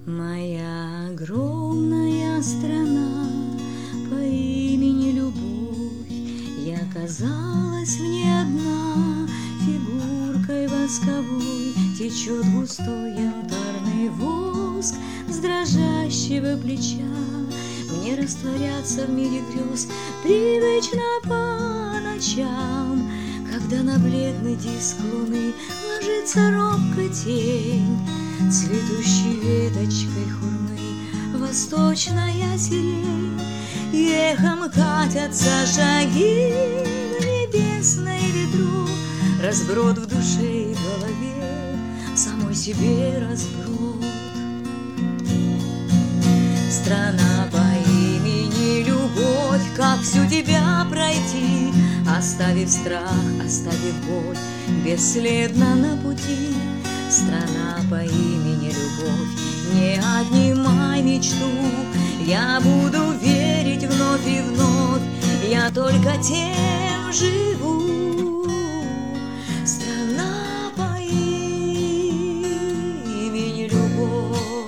Моя огромная страна по имени Любовь, я казалась в ней одна, фигуркой восковой. Течет густой янтарный воск с дрожащего плеча. Мне растворяться в мире грез привычно по ночам, когда на бледный диск луны ложится робкая тень, цветущей веточкой хурмы восточная сирень. И эхом катятся шаги в небесной ветру, разброд в душе и голове, в самой себе разброд. Страна по имени Любовь, как всю тебя пройти, оставив страх, оставив боль, бесследно на пути. Страна по имени Любовь, не отнимай мечту, я буду верить вновь и вновь, я только тем живу. Страна по имени Любовь,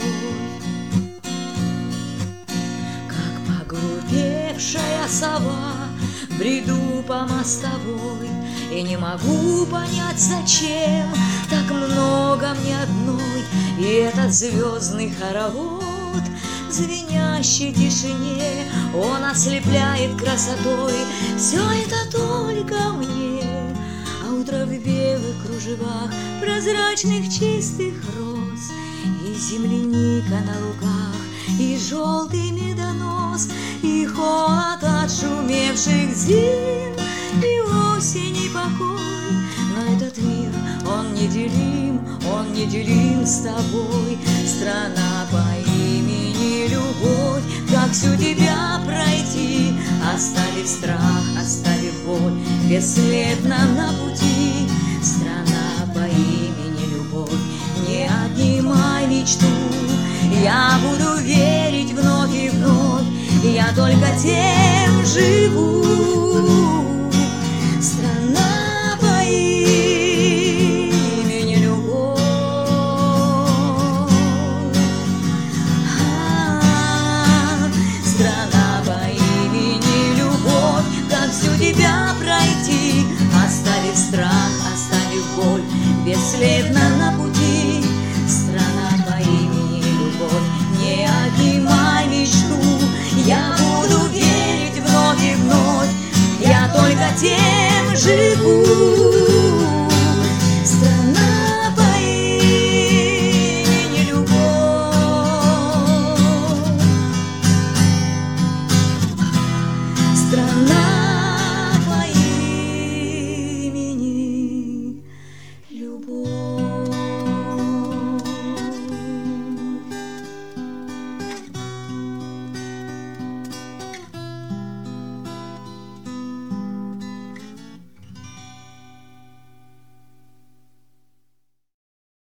как поглупевшая сова бреду по мостовой и не могу понять, зачем так много мне одной. И этот звездный хоровод в звенящей тишине, он ослепляет красотой. Все это только мне, а утро в белых кружевах прозрачных чистых роз, и земляника на лугах, и желтый медонос, и холод отшумевших зим, и осень, и покой. Но этот мир, он неделим с тобой. Страна по имени Любовь, как всю тебя пройти, оставив страх, оставив боль, бесследно на пути. Страна по имени Любовь, не отнимай мечту, я буду верить вновь и вновь, я только тем живу. Страна по имени Любовь, страна по имени Любовь, как всю тебя пройти, оставив страх, оставив боль, бесследно на пути. Страна по имени Любовь, не отнимай мечту, я буду верить вновь и вновь, я только тем живу. Страна по имени Любовь, страна